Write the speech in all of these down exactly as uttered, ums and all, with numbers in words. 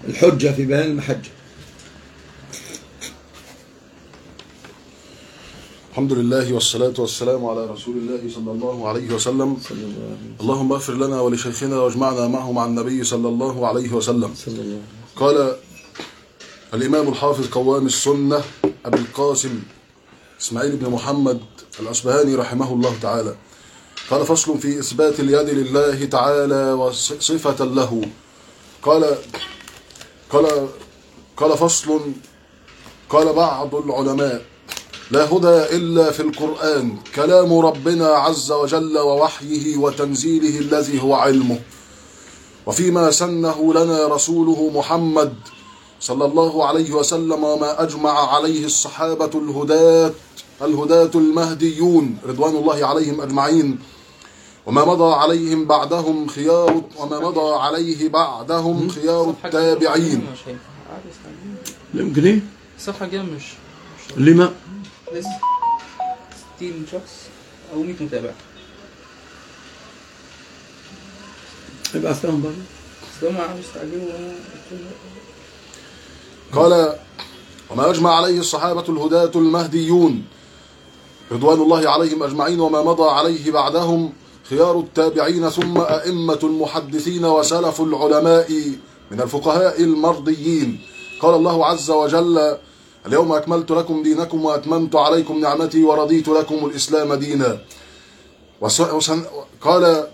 الحجة في بيان المحجة. الحمد لله والصلاة والسلام على رسول الله صلى الله عليه وسلم. اللهم اغفر لنا ولشيخنا واجمعنا معه مع النبي صلى الله عليه وسلم. قال الإمام الحافظ قوام السنة أبي القاسم إسماعيل بن محمد الأصبهاني رحمه الله تعالى، قال فصل في إثبات اليد لله تعالى وصفة له. قال قال قال فصل قال بعض العلماء لا هدى إلا في القرآن، كلام ربنا عز وجل ووحيه وتنزيله الذي هو علمه، وفيما سنه لنا رسوله محمد صلى الله عليه وسلم، وما أجمع عليه الصحابة الهداة الهداة المهديون رضوان الله عليهم أجمعين، وما مضى عليهم بعدهم خيار وما مضى عليه بعدهم خيار التابعين. يمكن ايه؟ الصفحة كده مش لما؟ ستين شخص أو مية متابع. ابعث لهم برضه. بس هم عم يستعجلوا. قال وما أجمع عليه الصحابة الهداة المهديون رضوان الله عليهم أجمعين، وما مضى عليه بعدهم خيار التابعين، ثم أئمة المحدثين وسلف العلماء من الفقهاء المرضيين. قال الله عز وجل اليوم أكملت لكم دينكم وأتممت عليكم نعمتي ورضيت لكم الإسلام دينا. وسن قال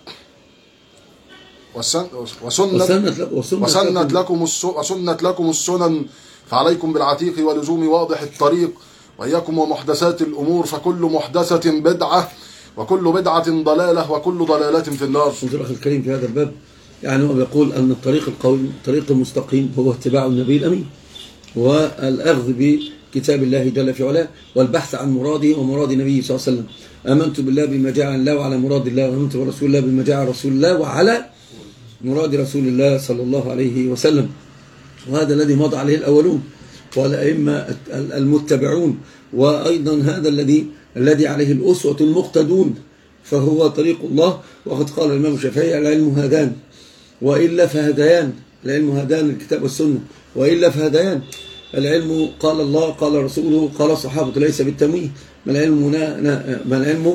وسن وسنت, وسنت لكم وسنت لكم السنن، فعليكم بالعتيق ولزوم واضح الطريق، وإياكم ومحدثات الأمور، فكل محدثة بدعة وكل بدعة ضلالة وكل ضلالة في النار. الأخ الكريم في هذا الباب يعني هو بيقول أن الطريق القويم الطريق المستقيم هو اتباع النبي الأمين، والأخذ بكتاب الله جل في علاه، والبحث عن مراده ومراد النبي صلى الله عليه وسلم. آمنت بالله بما جاء عن الله وعلى مراد الله، وآمنت برسول الله بما جاء عن رسول الله وعلى مراد رسول الله صلى الله عليه وسلم. وهذا الذي مضى عليه الأولون والأئمة المتبعون، وأيضا هذا الذي الذي عليه الأسوة المقتدون، فهو طريق الله. وقد قال الإمام الشافعي العلم هذان وإلا فهذيان، العلم هذان الكتاب والسنة، وإلا فهذيان. العلم قال الله قال رسوله قال الصحابة ليس بالتمويه. ما العلم ما العلم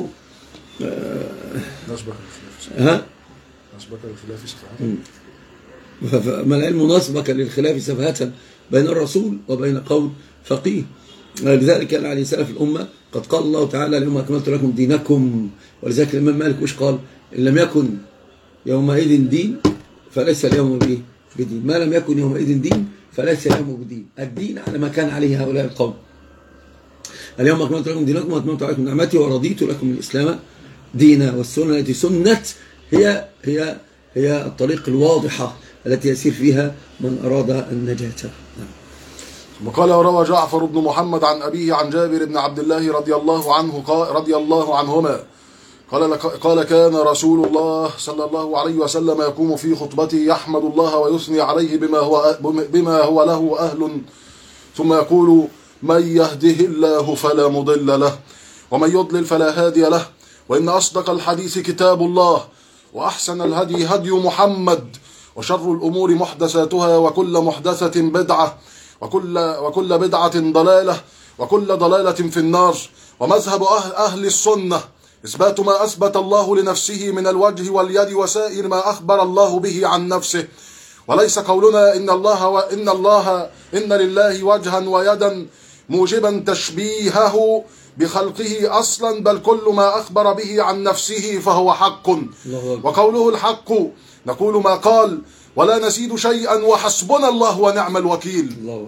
ها نسبك للخلاف سفهة ما العلم نسبك للخلاف سفهة بين الرسول وبين قول فقيه. لذلك كان عليه سلف الأمة قد قال الله تعالى اليوم أكملت لكم دينكم. ولذلك الإمام مالك وش قال؟ إن لم يكن يومئذ دين فليس اليوم بدين، ما لم يكن يومئذ دين فليس اليوم بدين. الدين على ما كان عليه هؤلاء القوم. اليوم أكملت لكم دينكم وأتممت عليكم نعمتي ورضيت لكم الإسلام دينا. والسنة التي سنت هي هي هي الطريق الواضحة التي يسير فيها من أراد النجاة. وقال وروى جعفر بن محمد عن أبيه عن جابر بن عبد الله رضي الله عنه رضي الله عنهما قال قال كان رسول الله صلى الله عليه وسلم يقوم في خطبته يحمد الله ويثني عليه بما هو بما هو له أهل، ثم يقول من يهده الله فلا مضل له ومن يضلل فلا هادي له، وإن أصدق الحديث كتاب الله، وأحسن الهدي هدي محمد، وشر الأمور محدثاتها، وكل محدثة بدعة، وكل وكل بدعة ضلالة، وكل ضلالة في النار. ومذهب أهل, أهل السنة إثبات ما أثبت الله لنفسه من الوجه واليد وسائر ما أخبر الله به عن نفسه، وليس قولنا إن الله وإن الله إن لله وجها ويدا موجبا تشبيهه بخلقه أصلا، بل كل ما أخبر به عن نفسه فهو حق، وقوله الحق نقول ما قال ولا نزيد شيئا وحسبنا الله ونعم الوكيل. الله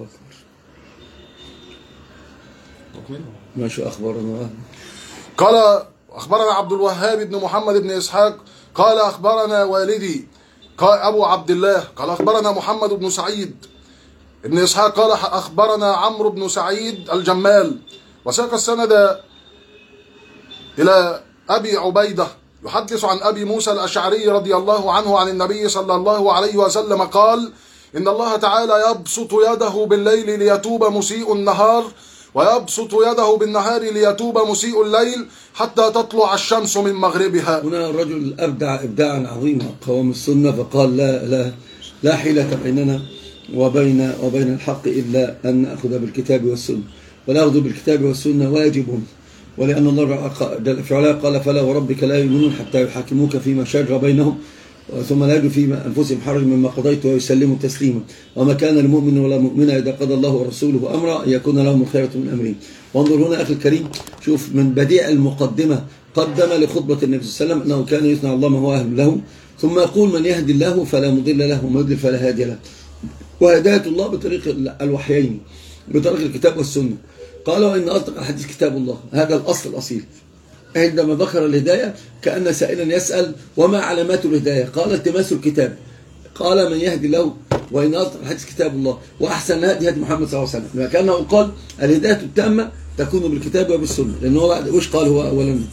أكبر. ما شو أخبرنا؟ قال أخبرنا عبد الوهاب بن محمد بن إسحاق قال أخبرنا والدي قال أبو عبد الله قال أخبرنا محمد بن سعيد ابن إسحاق قال أخبرنا عمرو بن سعيد الجمال، وساق السند إلى أبي عبيدة يحدث عن أبي موسى الأشعري رضي الله عنه عن النبي صلى الله عليه وسلم قال إن الله تعالى يبسط يده بالليل ليتوب مسيء النهار، ويبسط يده بالنهار ليتوب مسيء الليل حتى تطلع الشمس من مغربها. هنا الرجل أبدع إبداعا عظيما قوام السنة، فقال لا لا لا حيلة بيننا وبين وبين الحق إلا أن نأخذ بالكتاب والسنة، والأخذ بالكتاب والسنة واجب، ولأن الله جل في علاه قال فلا وربك لا يؤمنون حتى يحاكموك فيما شجر بينهم ثم لا يجدوا في أنفسهم حرج مما قضيت ويسلموا تسليما، وما كان لمؤمن ولا مؤمنة إذا قضى الله ورسوله أمرا أن يكون لهم الخيرة من أمرهم. وانظر هنا أخي الكريم، شوف من بديع المقدمة قدم لخطبة النبي صلى الله عليه وسلم أنه كان يثنى الله ما هو أهل له، ثم يقول من يهدي الله فلا مضل له ومن يضلل فلا هادي له، وهداية الله بطريق الوحيين بطريق الكتاب والسنة. قال وإن أصدق الحديث كتاب الله، هذا الأصل الأصيل. عندما ذكر الهداية كأن سائلا يسأل وما علامات الهداية؟ قال التماس الكتاب. قال من يهدي الله وإن أصدق الحديث كتاب الله وأحسن الهدي هدي محمد صلى الله عليه وسلم، كأنه قال الهداية التامة تكون بالكتاب وبالسنة، لأنه بعد وش قال هو أولا؟ من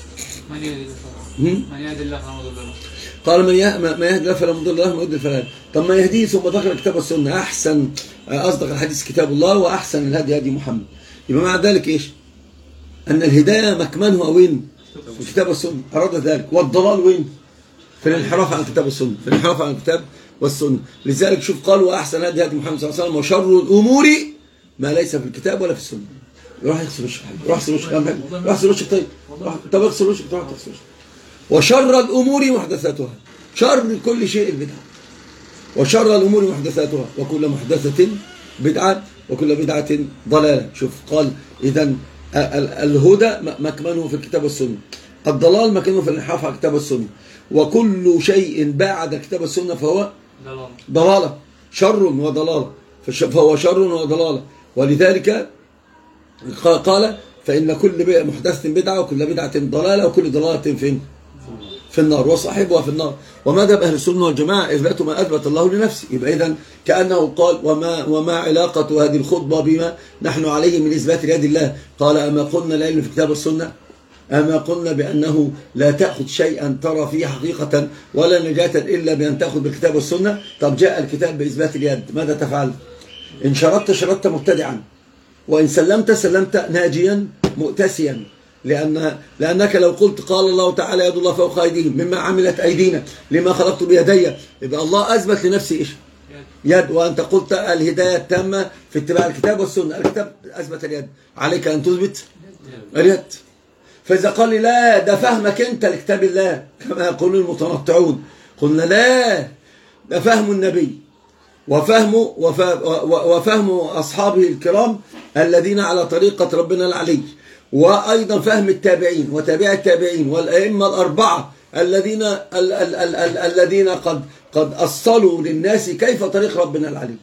يهدي الله فلا مضل له. قال من يهدي الله فلا مضل له ومن يضلل فلا هادي. طب ما يهديه ثم ذكر الكتاب والسنة، أحسن أصدق الحديث كتاب الله وأحسن الهدي هدي محمد. يبقى مع ذلك إيش؟ أن الهداية مكمنها وين؟ في الكتاب والسنة، أراد ذلك. والضلال وين؟ في الانحراف عن الكتاب والسنة، في الانحراف عن الكتاب والسنة. لذلك شوف قال وأحسن هدي هدي محمد صلى الله عليه وسلم وشر الأمور ما ليس في الكتاب ولا في السنة. روح يغسل وشك، روح يغسل وشك، روح يغسل وشك. طيب طب اغسل وشك، روح تغسل وشك. وشر الأمور محدثاتها، شر كل شيء البدعة، وشر الأمور محدثاتها وكل محدثة بدعة وكل بدعة ضلالة. شوف قال إذن الهدى مكمنه في الكتاب والسنة، الضلال مكمنه في الانحراف على الكتاب والسنة، وكل شيء بعد الكتاب والسنة فهو ضلالة، شر وضلالة، فهو شر وضلالة. ولذلك قال فإن كل محدثة بدعة وكل بدعة ضلالة وكل ضلالة فين؟ في النار وصاحبها في النار. ومذهب أهل السنة والجماعة إثبات ما أثبت الله لنفسه. يبقى إذن كأنه قال وما, وما علاقة هذه الخطبة بما نحن عليه من إثبات يد الله؟ قال أما قلنا العلم في الكتاب والسنة؟ أما قلنا بأنه لا تأخذ شيئا ترى فيه حقيقة ولا نجاة إلا بأن تأخذ بالكتاب والسنة؟ طب جاء الكتاب بإثبات اليد، ماذا تفعل؟ إن شردت شردت مبتدعا، وإن سلمت سلمت ناجيا مؤتسيا، لأن لأنك لو قلت قال الله تعالى يد الله فوق أيديهم مما عملت أيدينا لما خلقت بيدي، يبقى الله أثبت لنفسه إيش؟ يد. وأنت قلت الهداية التامة في اتباع الكتاب والسنة، الكتاب أثبت اليد، عليك أن تثبت اليد. فإذا قال لي لا ده فهمك أنت لكتاب الله كما يقول المتنطعون، قلنا لا، ده فهم النبي وفهم وفهم أصحابه الكرام الذين على طريقة ربنا العلي، وأيضا فهم التابعين وتابع التابعين والأئمة الأربعة الذين ال ال ال ال الذين قد قد أصلوا للناس كيف طريق ربنا العلي،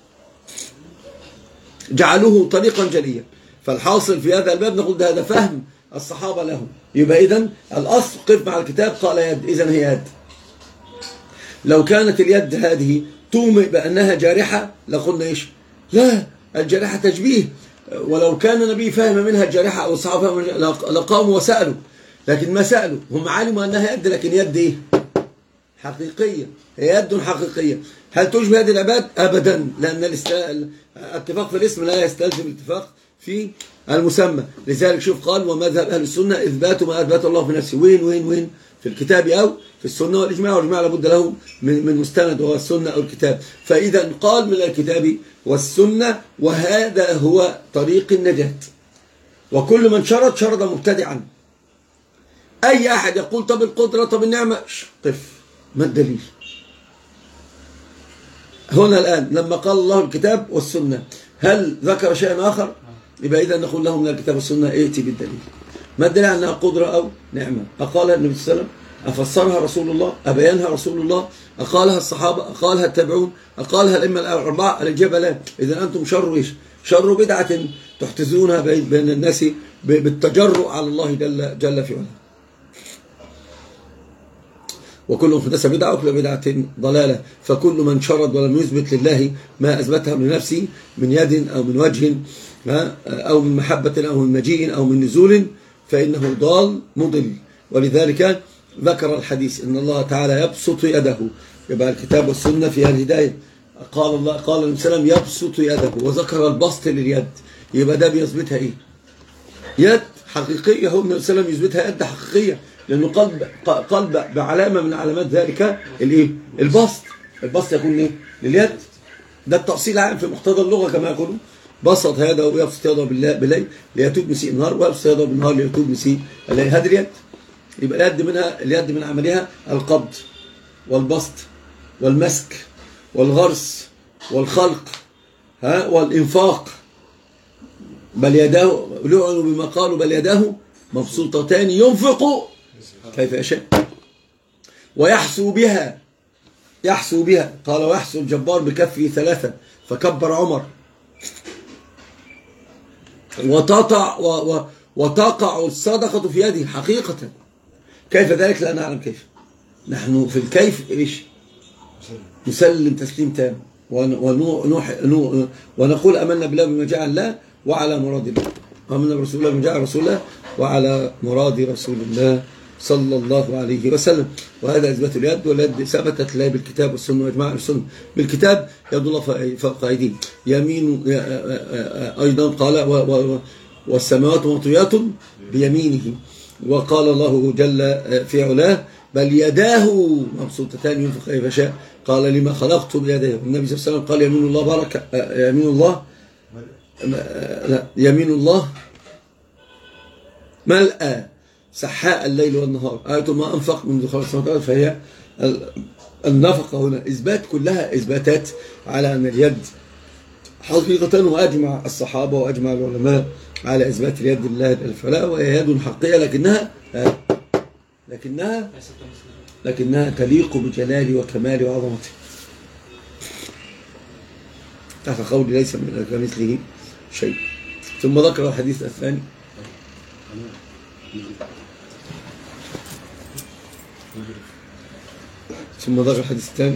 جعلوه طريقا جليا. فالحاصل في هذا الباب نقول ده هذا فهم الصحابة له. يبقى إذن الأصل قف مع الكتاب، قال يد، إذن هي يد. لو كانت اليد هذه تومئ بأنها جارحة لقلنا إيش؟ لا، الجارحة تشبيه، ولو كان النبي فهم منها الجارحة أو الصحابة لقاموا وسألوا، لكن ما سألوا، هم علموا أنها يد، لكن يد إيه؟ حقيقية، هي يد حقيقية. هل تشبه هذه العباد؟ أبدا، لأن الاتفاق في الاسم لا يستلزم الاتفاق في المسمى. لذلك شوف قال ومذهب أهل السنة إثبات ما أثبت الله في نفسه، وين وين وين؟ في الكتاب أو في السنة والإجماع، والإجماع لابد له من من مستند وهو السنة أو الكتاب. فإذا قال من الكتاب والسنة، وهذا هو طريق النجاة. وكل من شرد شرد مبتدعا. أي أحد يقول طب القدرة طب النعمة، قف، ما الدليل؟ هنا الآن لما قال الله الكتاب والسنة هل ذكر شيئا آخر؟ يبقى إذا نقول له من الكتاب والسنة ائتي بالدليل. ما الدليل أنها قدرة أو نعمة؟ أقالها النبي صلى الله عليه وسلم؟ أفسرها رسول الله؟ أبينها رسول الله؟ أقالها الصحابة؟ أقالها التابعون؟ أقالها الأئمة الأربعة؟ الإجابة لا. إذا أنتم شر إيش؟ شر بدعة تحتزونها بين الناس بالتجرؤ على الله جل, جل في علاه. وكل محدثة بدعة وكل بدعة ضلالة. فكل من شرد ولم يثبت لله ما أثبته لنفسه من يد أو من وجه أو من محبة أو من مجيء أو من نزول فإنه ضال مضل. ولذلك ذكر الحديث إن الله تعالى يبسط يده، يبقى الكتاب والسنة فيها الهداية. قال الله قال النبي صلى الله عليه وسلم يبسط يده، وذكر البسط لليد، يبقى ده بيثبتها إيه؟ يد حقيقية. هو النبي صلى الله عليه وسلم يثبتها يد حقيقية، لأنه قلب قلب بعلامة من علامات ذلك الإيه؟ البسط. البسط يكون إيه؟ لليد. ده التأصيل العام في مقتضى اللغة كما يقولون. بسط يده ويبسط يده بالليل ليتوب مسيء النهار، ويبسط يده بالنهار ليتوب مسيء الليل. هذه اليد. يبقى اليد منها اليد من عملها القبض والبسط والمسك والغرس والخلق ها والإنفاق. بل يداه لعنوا بما قالوا بل يداه مبسوطتان ينفق كيف يشاء ويحسو بها. يحسو بها قال ويحسو الجبار بكفه ثلاثة فكبر عمر. وتقع وتقع الصدقة في يده حقيقة. كيف ذلك؟ لا نعلم كيف. نحن في الكيف إيش؟ نسلم تسليم تام ونوح ونقول أمنا بالله بما جاء الله وعلى مراد الله، آمنا برسول الله بما جاء رسول الله وعلى مراد رسول الله صلى الله عليه وسلم. وهذا إثبات اليد. واليد ثبتت لا بالكتاب والسنة وإجماع السنة. بالكتاب يد الله فوق أيديهم. يمين أيضا قال والسماوات مطويات بيمينه. وقال الله جل في علاه بل يداه مبسوطتان ينفق كيف يشاء. قال لما خلقت بيديه. النبي صلى الله عليه وسلم قال يمين الله بركة. يمين الله لا يمين الله ملأ سحاء الليل والنهار. آية ما أنفق منذ خلق السماوات. فهي النفقة هنا إثبات، كلها إثباتات على أن اليد حقيقة. وأجمع الصحابة وأجمع العلماء على إثبات اليد لله الفلاء. وهي يد حقيقية لكنها لكنها لكنها تليق بجلاله وكماله وعظمته تحت قول ليس من كمثله شيء. ثم ذكر الحديث الثاني ثم ذكر الحديث الثاني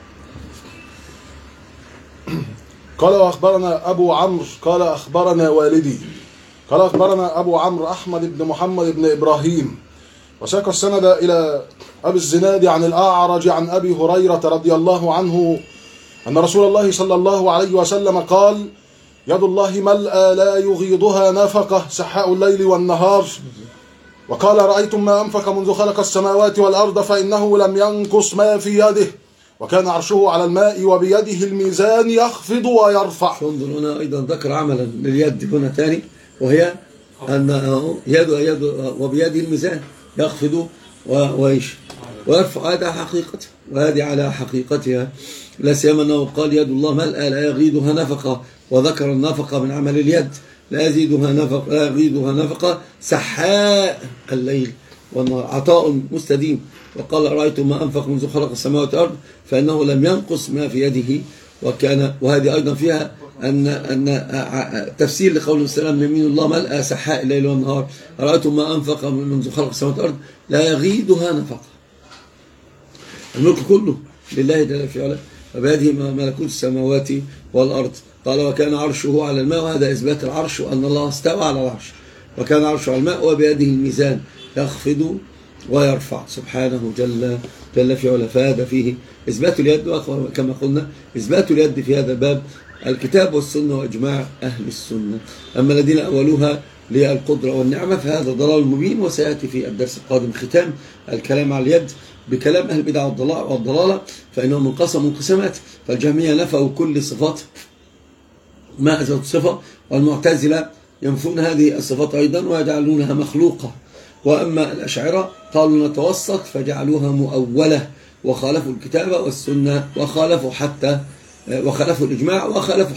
قال وأخبرنا أبو عمرو قال أخبرنا والدي قال أخبرنا أبو عمرو أحمد بن محمد بن إبراهيم وساق السند إلى أبي الزناد عن الأعرج عن أبي هريرة رضي الله عنه أن رسول الله صلى الله عليه وسلم قال يد الله ملأى لا يغيضها نفقة سحاء الليل والنهار. وقال رأيتم ما أنفق منذ خلق السماوات والأرض فإنه لم ينقص ما في يده وكان عرشه على الماء وبيده الميزان يخفض ويرفع. انظر هنا أيضا ذكر عملا لليد هنا ثاني وهي أن يد يد وبيده الميزان يخفض ويش ويرفع. هذا حقيقة وهذه على حقيقتها. لا سيما أنه قال يد الله ملأى لا يغيضها نفقة. وذكر النفقة من عمل اليد لا يزيدها نفقة لا يغيضها نفقة سحاء الليل والنهار عطاء مستديم. وقال رأيتم ما أنفق منذ خلق السماوات والأرض فإنه لم ينقص ما في يده. وكان وهذه أيضا فيها أن أن تفسير لقول السلام يمين الله ملأى سحاء الليل والنهار. رأيتم ما أنفق منذ خلق السماوات والأرض لا يغيضها نفقة. الملك كله لله جل في علاه وبيده ملكوت السماوات والأرض. قال وكان عرشه على الماء. وهذا إثبات العرش وأن الله استوى على العرش. وكان عرشه على الماء وبيده الميزان يخفض ويرفع سبحانه جل جل في علاه. فهذا فيه إثبات اليد. وكما قلنا إثبات اليد في هذا الباب الكتاب والسنة وإجماع أهل السنة. أما الذين أولوها للقدرة والنعمة فهذا ضلال مبين. وسيأتي في الدرس القادم ختام الكلام على اليد بكلام أهل البدع والضلالة فإنهم انقسموا انقسامات. فالجهمية نفوا كل صفات ما أثبتوا صفة والمعتزلة ينفون هذه الصفات أيضا ويجعلونها مخلوقة. وأما الأشاعرة قالوا نتوسط فجعلوها مؤولة وخالفوا الكتاب والسنة وخالفوا حتى وخالفوا الإجماع وخالفوا